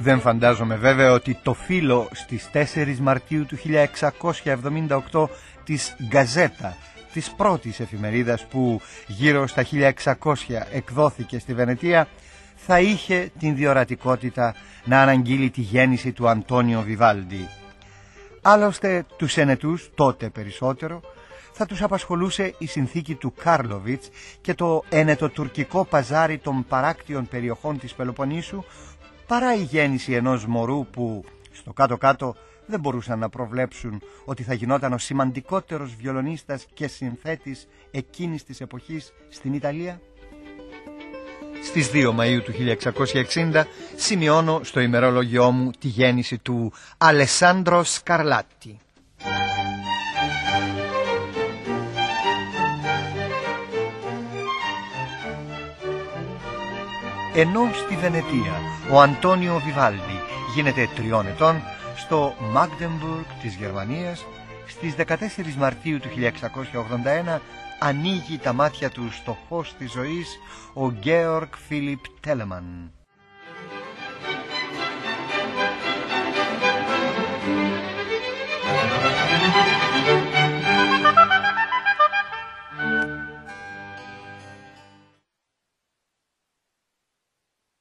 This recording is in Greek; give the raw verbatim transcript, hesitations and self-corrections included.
Δεν φαντάζομαι βέβαια ότι το φύλλο στις τέσσερις Μαρτίου του χίλια εξακόσια εβδομήντα οκτώ της Γκαζέτα, της πρώτης εφημερίδας που γύρω στα χίλια εξακόσια εκδόθηκε στη Βενετία, θα είχε την διορατικότητα να αναγγείλει τη γέννηση του Αντώνιο Βιβάλντι. Άλλωστε τους ενετούς, τότε περισσότερο, θα τους απασχολούσε η συνθήκη του Κάρλοβιτς και το ενετοτουρκικό παζάρι των παράκτιων περιοχών της Πελοποννήσου, παρά η γέννηση ενός μωρού που στο κάτω-κάτω δεν μπορούσαν να προβλέψουν ότι θα γινόταν ο σημαντικότερος βιολονίστας και συνθέτης εκείνης της εποχής στην Ιταλία. Στις δύο Μαΐου του χίλια εξακόσια εξήντα σημειώνω στο ημερόλογιό μου τη γέννηση του Αλεσάνδρο Σκαρλάτι. Ενώ στη Βενετία ο Αντώνιο Βιβάλντι γίνεται τριών ετών, στο Μάγντεμπουργκ της Γερμανίας στις δεκατέσσερις Μαρτίου του χίλια εξακόσια ογδόντα ένα ανοίγει τα μάτια του στο φως της ζωής ο Γκέοργκ Φίλιπ Τέλεμαν.